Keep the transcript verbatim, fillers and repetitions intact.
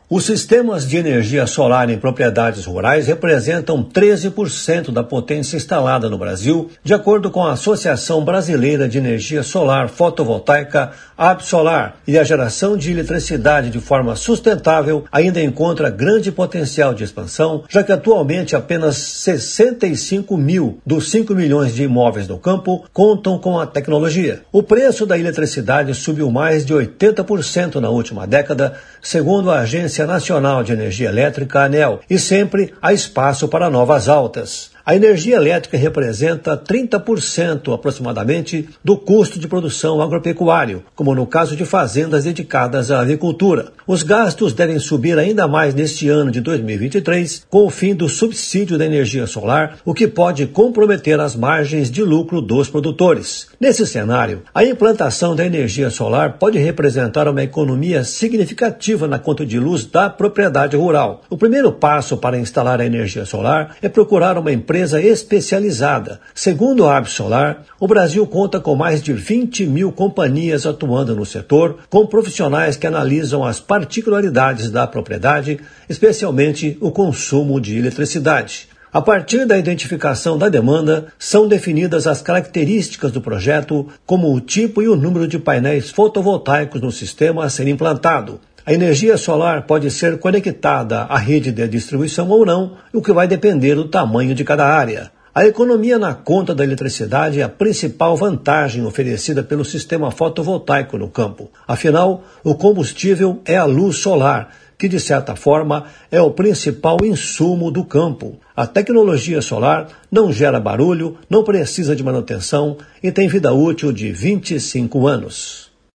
Os sistemas de energia solar em propriedades rurais representam treze por cento da potência instalada no Brasil, de acordo com a Associação Brasileira de Energia Solar Fotovoltaica, Absolar, e a geração de eletricidade de forma sustentável ainda encontra grande potencial de expansão, já que atualmente apenas sessenta e cinco mil dos cinco milhões de imóveis no campo contam com a tecnologia. O preço da eletricidade subiu mais de oitenta por cento na última década, segundo a Agência Nacional de Energia Elétrica, ANEEL, e sempre há espaço para novas altas. A energia elétrica representa trinta por cento aproximadamente do custo de produção agropecuário, como no caso de fazendas dedicadas à agricultura. Os gastos devem subir ainda mais neste ano de dois mil e vinte e três, com o fim do subsídio da energia solar, o que pode comprometer as margens de lucro dos produtores. Nesse cenário, a implantação da energia solar pode representar uma economia significativa na conta de luz da propriedade rural. O primeiro passo para instalar a energia solar é procurar uma empresa empresa especializada. Segundo a Absolar, o Brasil conta com mais de vinte mil companhias atuando no setor, com profissionais que analisam as particularidades da propriedade, especialmente o consumo de eletricidade. A partir da identificação da demanda, são definidas as características do projeto, como o tipo e o número de painéis fotovoltaicos no sistema a ser implantado. A energia solar pode ser conectada à rede de distribuição ou não, o que vai depender do tamanho de cada área. A economia na conta da eletricidade é a principal vantagem oferecida pelo sistema fotovoltaico no campo. Afinal, o combustível é a luz solar, que de certa forma é o principal insumo do campo. A tecnologia solar não gera barulho, não precisa de manutenção e tem vida útil de vinte e cinco anos.